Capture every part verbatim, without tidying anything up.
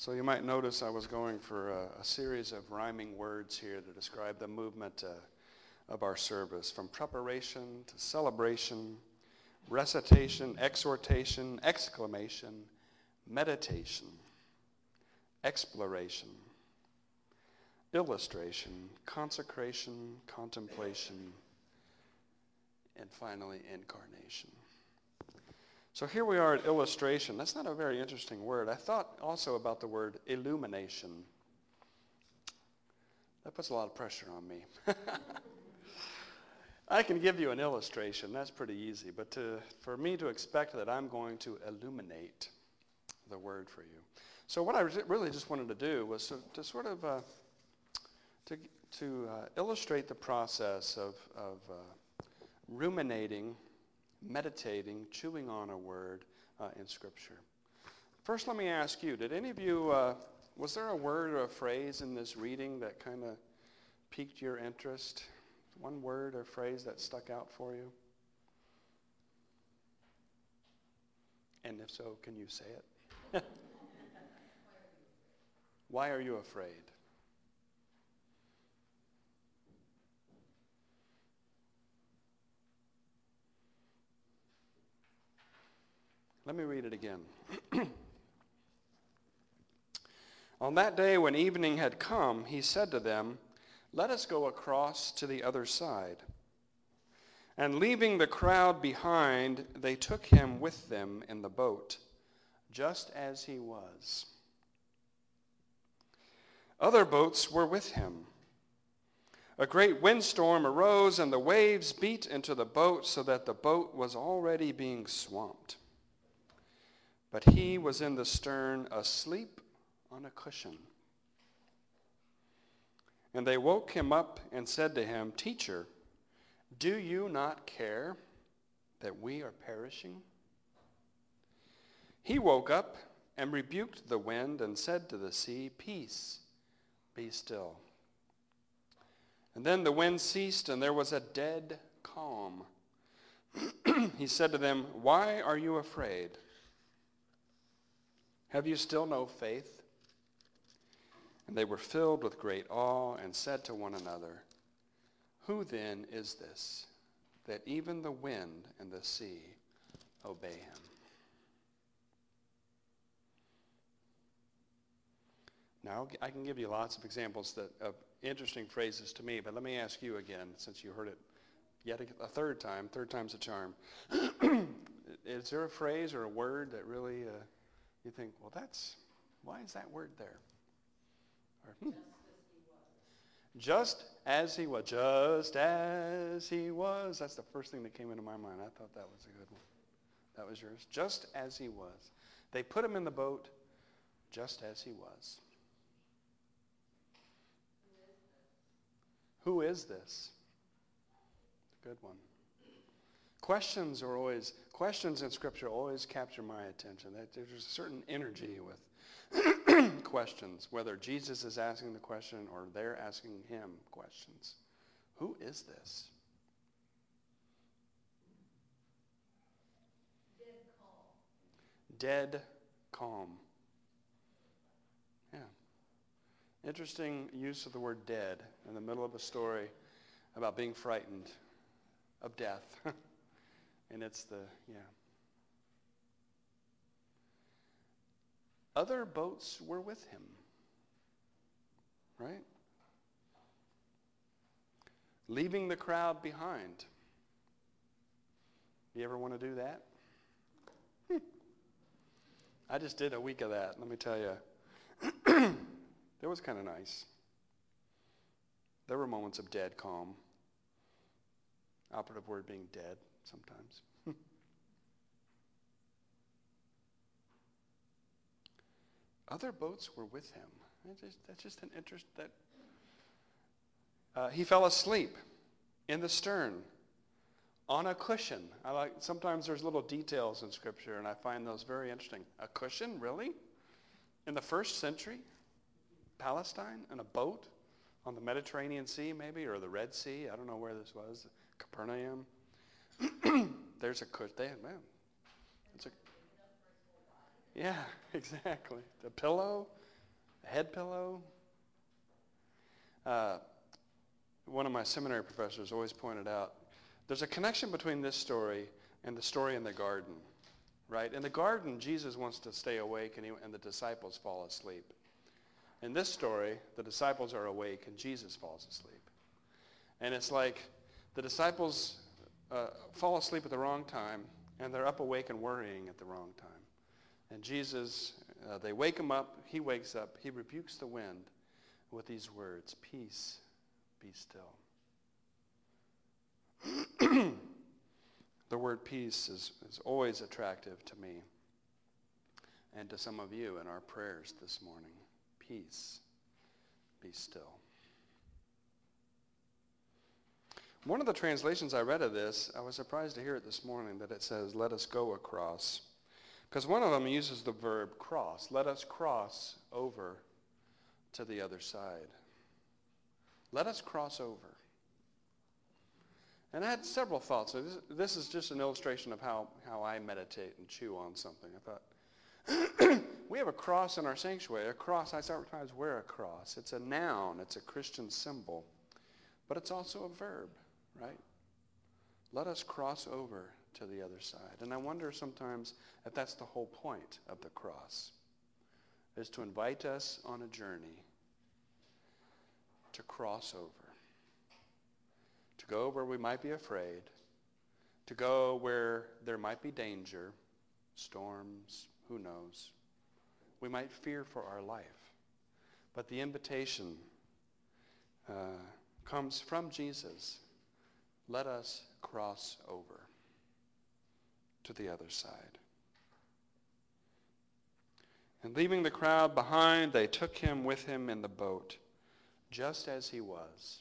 So you might notice I was going for a, a series of rhyming words here to describe the movement uh, of our service, from preparation to celebration, recitation, exhortation, exclamation, meditation, exploration, illustration, consecration, contemplation, and finally incarnation. So here we are at illustration. That's not a very interesting word. I thought also about the word illumination. That puts a lot of pressure on me. I can give you an illustration. That's pretty easy. But to, for me to expect that I'm going to illuminate the word for you. So what I really just wanted to do was to, to sort of uh, to, to uh, illustrate the process of, of uh, ruminating, meditating, chewing on a word uh, in Scripture. First, let me ask you, did any of you, uh, was there a word or a phrase in this reading that kind of piqued your interest? One word or phrase that stuck out for you? And if so, can you say it? Why are you afraid? Let me read it again. On that day when evening had come, he said to them, "Let us go across to the other side." And leaving the crowd behind, they took him with them in the boat, just as he was. Other boats were with him. A great windstorm arose, and the waves beat into the boat so that the boat was already being swamped. But he was in the stern, asleep on a cushion. And they woke him up and said to him, "Teacher, do you not care that we are perishing?" He woke up and rebuked the wind and said to the sea, "Peace, be still." And then the wind ceased, and there was a dead calm. He said to them, "Why are you afraid? Have you still no faith?" And they were filled with great awe and said to one another, "Who then is this, that even the wind and the sea obey him?" Now, I can give you lots of examples that, of interesting phrases to me, but let me ask you again, since you heard it yet a, a third time, third time's a charm. Is there a phrase or a word that really uh, you think, well, that's, why is that word there? Or, hmm. Just as he was. Just as he was. That's the first thing that came into my mind. I thought that was a good one. That was yours. Just as he was. They put him in the boat just as he was. Who is this? Good one. Questions are always, questions in Scripture always capture my attention. There's a certain energy with questions, whether Jesus is asking the question or they're asking him questions. Who is this? Dead calm. Dead calm. Yeah. Interesting use of the word dead in the middle of a story about being frightened of death. And it's the, yeah. Other boats were with him, right? Leaving the crowd behind. You ever want to do that? Hmm. I just did a week of that, let me tell you. It was kind of nice. There were moments of dead calm. Operative word being dead sometimes. Other boats were with him. That's just, that's just an interest that uh, he fell asleep in the stern on a cushion. I like sometimes there's little details in Scripture, and I find those very interesting. A cushion, really? In the first century, Palestine, in a boat on the Mediterranean Sea, maybe, or the Red Sea. I don't know where this was. Capernaum. There's a cushion. They, man, it's a, yeah, exactly. The pillow. A head pillow? Uh, one of my seminary professors always pointed out, there's a connection between this story and the story in the garden, right? In the garden, Jesus wants to stay awake and, he, and the disciples fall asleep. In this story, the disciples are awake and Jesus falls asleep. And it's like the disciples uh, fall asleep at the wrong time, and they're up awake and worrying at the wrong time. And Jesus, uh, they wake him up, he wakes up, he rebukes the wind with these words, peace, be still. The word peace is, is always attractive to me and to some of you in our prayers this morning. Peace, be still. One of the translations I read of this, I was surprised to hear it this morning, that it says, let us go across. Because one of them uses the verb cross. Let us cross over to the other side. Let us cross over. And I had several thoughts. So this, this is just an illustration of how, how I meditate and chew on something. I thought, we have a cross in our sanctuary. A cross, I sometimes wear a cross. It's a noun. It's a Christian symbol. But it's also a verb, right? Let us cross over to the other side. And I wonder sometimes if that's the whole point of the cross, is to invite us on a journey to cross over, to go where we might be afraid, to go where there might be danger, storms, who knows. We might fear for our life. But the invitation uh, comes from Jesus. Let us cross over to the other side. And leaving the crowd behind, they took him with him in the boat, just as he was.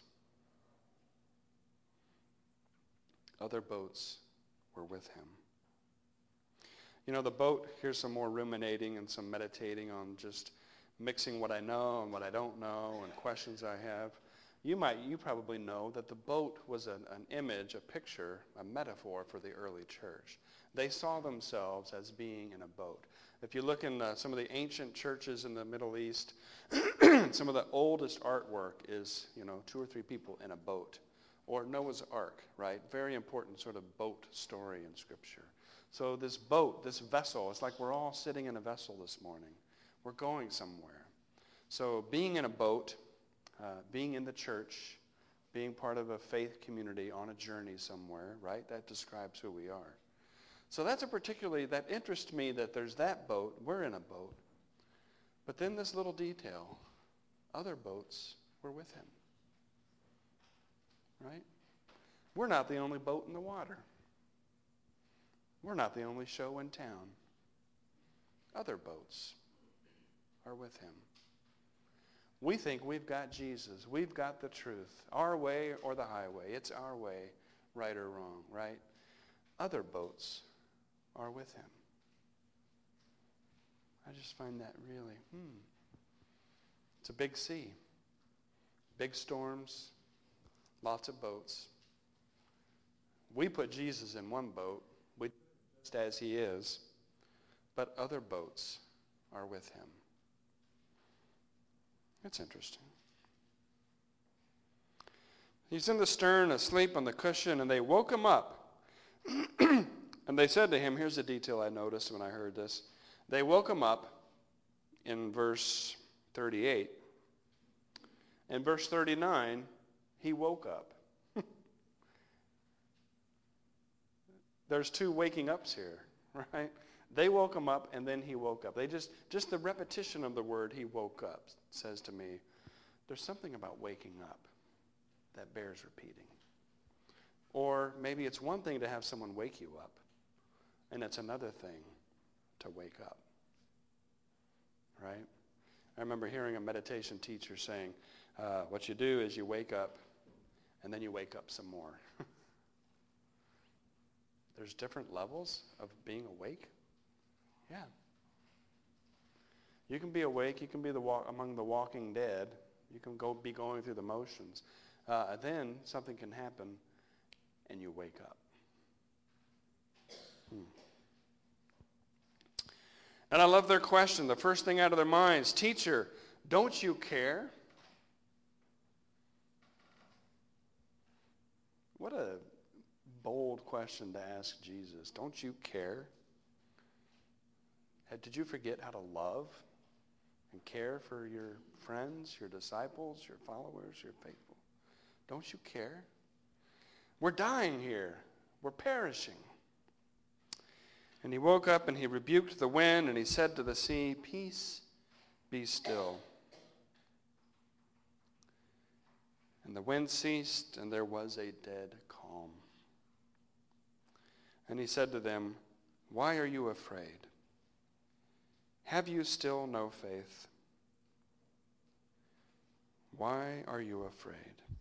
Other boats were with him. You know, the boat, here's some more ruminating and some meditating on just mixing what I know and what I don't know and questions I have. You might, you probably know that the boat was an, an image, a picture, a metaphor for the early church. They saw themselves as being in a boat. If you look in the, some of the ancient churches in the Middle East, some of the oldest artwork is, you know, two or three people in a boat. Or Noah's Ark, right? Very important sort of boat story in Scripture. So this boat, this vessel, it's like we're all sitting in a vessel this morning. We're going somewhere. So being in a boat, uh, being in the church, being part of a faith community on a journey somewhere, right? That describes who we are. So that's a particularly, that interests me that there's that boat, we're in a boat. But then this little detail, other boats were with him. Right? We're not the only boat in the water. We're not the only show in town. Other boats are with him. We think we've got Jesus. We've got the truth. Our way or the highway. It's our way, right or wrong, right? Other boats are with him. I just find that really, hmm. It's a big sea. Big storms. Lots of boats. We put Jesus in one boat, we, just as he is, but other boats are with him. It's interesting. He's in the stern, asleep on the cushion, and they woke him up. And they said to him, here's a detail I noticed when I heard this. They woke him up in verse thirty-eight. In verse thirty-nine, he woke up. There's two waking ups here, right? They woke him up and then he woke up. They just, just the repetition of the word he woke up says to me, there's something about waking up that bears repeating. Or maybe it's one thing to have someone wake you up, and it's another thing to wake up, right? I remember hearing a meditation teacher saying, uh, what you do is you wake up and then you wake up some more. There's different levels of being awake. Yeah. You can be awake. You can be the walk, among the walking dead. You can go be going through the motions. Uh, then something can happen and you wake up. Hmm. And I love their question. The first thing out of their minds, teacher, Don't you care? What a bold question to ask Jesus. Don't you care? Did you forget how to love and care for your friends, your disciples, your followers, your faithful? Don't you care? We're dying here. We're perishing. And he woke up and he rebuked the wind and he said to the sea, peace, be still. And the wind ceased and there was a dead calm. And he said to them, why are you afraid? Have you still no faith? Why are you afraid?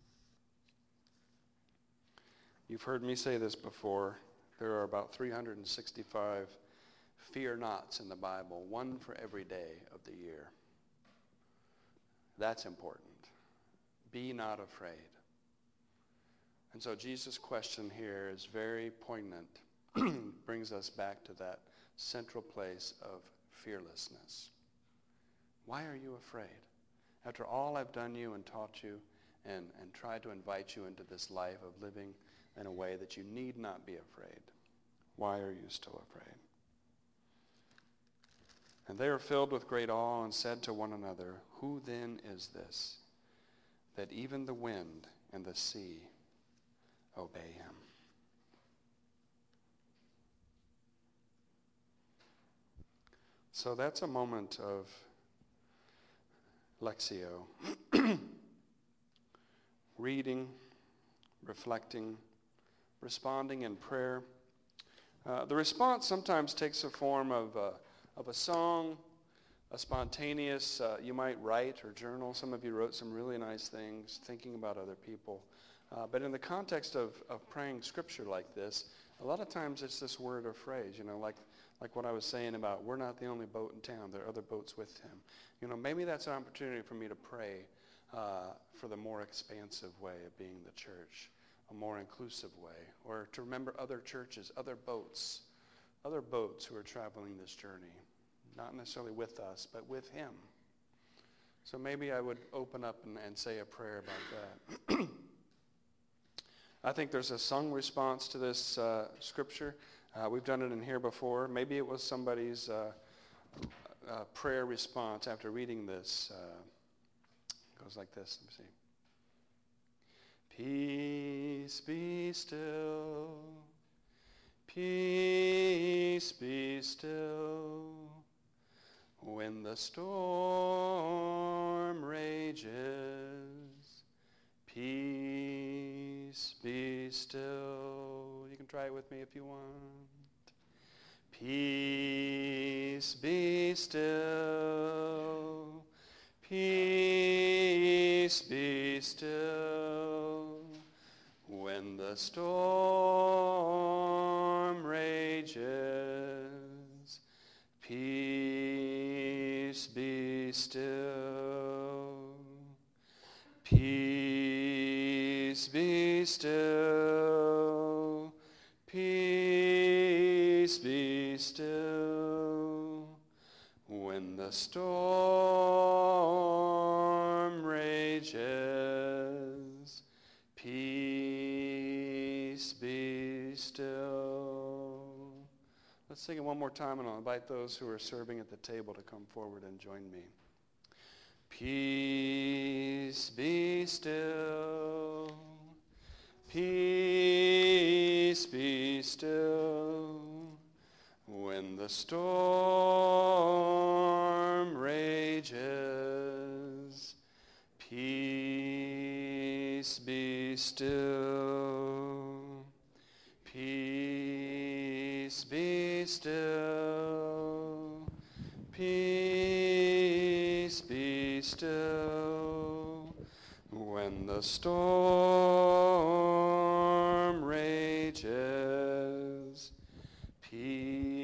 You've heard me say this before. There are about three hundred sixty-five fear nots in the Bible, one for every day of the year. That's important. Be not afraid. And so Jesus' question here is very poignant, brings us back to that central place of fearlessness. Why are you afraid? After all I've done you and taught you and, and tried to invite you into this life of living in a way that you need not be afraid, why are you still afraid? And they were filled with great awe and said to one another, who then is this, that even the wind and the sea obey him? So that's a moment of Lectio. Reading, reflecting, responding in prayer. Uh, the response sometimes takes a form of, uh, of a song, a spontaneous, uh, you might write or journal. Some of you wrote some really nice things, thinking about other people. Uh, but in the context of, of praying scripture like this, a lot of times it's this word or phrase, you know, like like what I was saying about we're not the only boat in town. There are other boats with him. You know, maybe that's an opportunity for me to pray uh, for the more expansive way of being the church, a more inclusive way, or to remember other churches, other boats, other boats who are traveling this journey, not necessarily with us, but with him. So maybe I would open up and, and say a prayer about that. I think there's a sung response to this uh, scripture. Uh, we've done it in here before. Maybe it was somebody's uh, uh, prayer response after reading this. Uh, it goes like this. Let me see. Peace be still. Peace be still. When the storm rages, peace be still. You can try it with me if you want. Peace be still. Peace be still. When the storm rages, peace be still. Peace be still. Peace be still. When the storm rages, peace be still. Let's sing it one more time, and I'll invite those who are serving at the table to come forward and join me. Peace be still. Peace be still. When the storm rages, peace be still. Peace be still. Peace be still. When the storm rages, peace